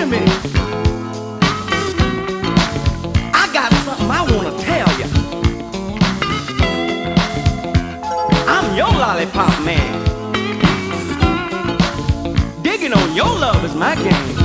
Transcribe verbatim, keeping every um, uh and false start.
hear me? I got something I wanna tell you. I'm your lollipop man. Digging on your love is my game.